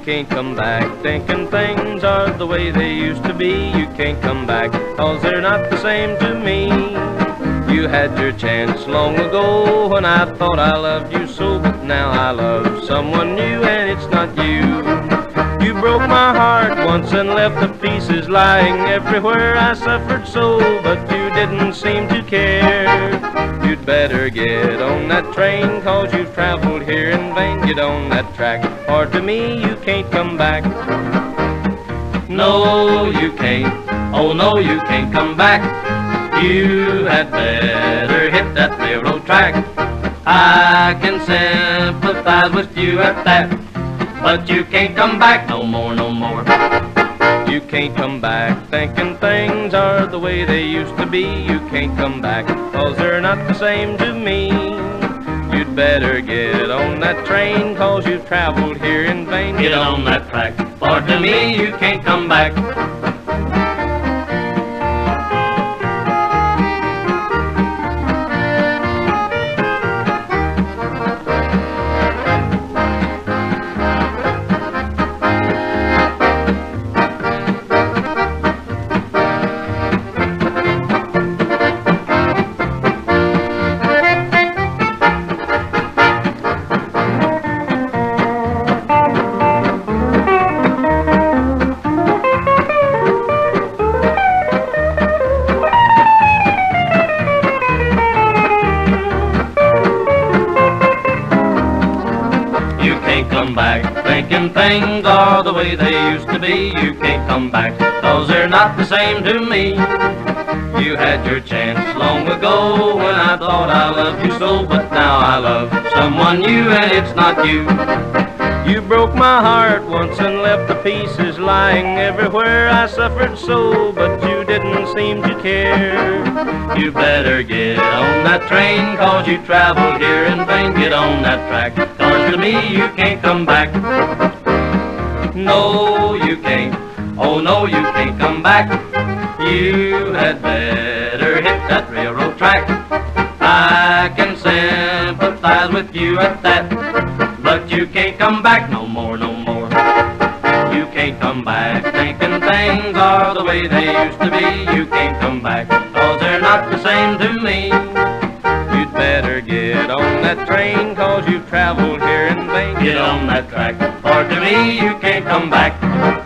can't come back. Thinking things are the way they used to be. You can't come back, 'cause they're not the same to me. You had your chance long ago when I thought I loved you so, but now I love someone new and it's not you. You broke my heart once and left the pieces lying everywhere. I suffered so, but you didn't seem to care. You'd better get on that train, 'cause you've traveled here in vain. Get on that track, or to me you can't come back. No, you can't, oh no, you can't come back. You had better hit that railroad track. I can sympathize with you at that, but you can't come back no more, no more. You can't come back, thinking things are the way they used to be. You can't come back, 'cause they're not the same to me. You'd better get on that train, 'cause you've traveled here in vain. Get on that track, for to me you can't come back. You can't come back, thinking things are the way they used to be. You can't come back, 'cause they're not the same to me. You had your chance long ago when I thought I loved you so, but now I love someone new and it's not you. You broke my heart once and left the pieces lying everywhere. I suffered so, but you didn't seem to care. You better get on that train, 'cause you traveled here in vain. Get on that track, 'cause to me you can't come back. No, you can't, oh no, you can't come back. You had better hit that railroad track. I can sympathize with you at that, but you can't come back no more, no more. You can't come back, thinking things are the way they used to be. You can't come back, 'cause they're not the same to me. You'd better get on that train, 'cause you've traveled here in vain. Get on that track, or to me you can't come back.